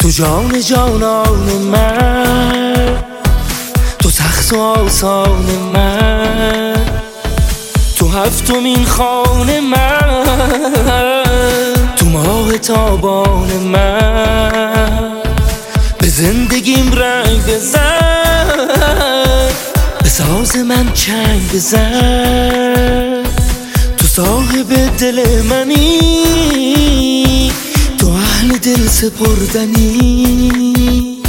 تو جان جانان من، تو تخت و آسان من، تو هفتمین خانه من، تو ماه تابان من. به زندگیم رنگ بزن، به ساز من چنگ بزن. تو صاحب دل منی، تو اهل دل سپردنی.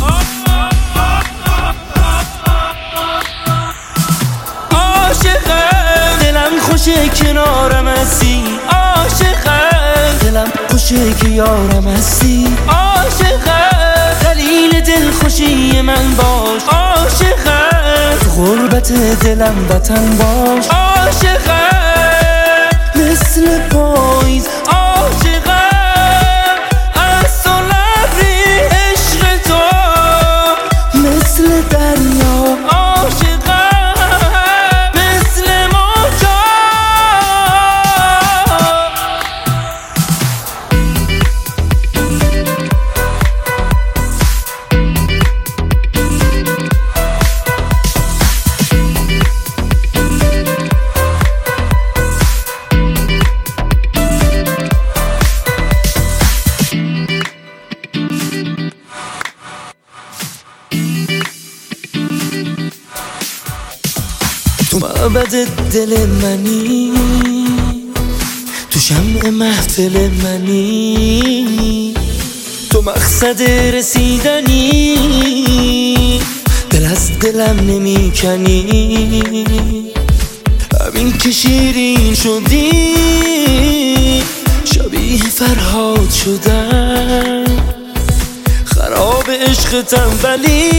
عاشقم دلم خوشه کنارم هستی، عاشقم دلم خوشه که یارم هستی، عاشقم دلیل دل خوشی من باش، عاشقم تو غربت دلم وطن باش، عاشقم مثل پاییز، عاشقم از تو لبری عشق تو، مثل دریا عاشقم مثل موجا. تو معبد دل منی، تو شمع محفل منی، تو مقصد رسیدنی، دل از دلم نمی کنی. همین که شیرین شدی شبیه فرهاد شدم، خراب عشقتم ولی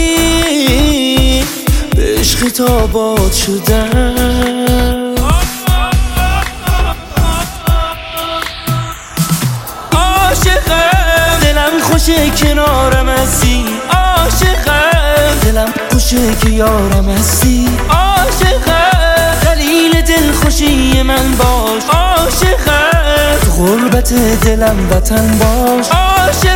به عشقت آباد شدم. عاشقم دلم خوشه کنارم هستی، عاشقم دلم خوشه که یارم هستی، عاشقم دلیل دل خوشی من باش، عاشقم تو غربت دلم وطن باش، عاشقم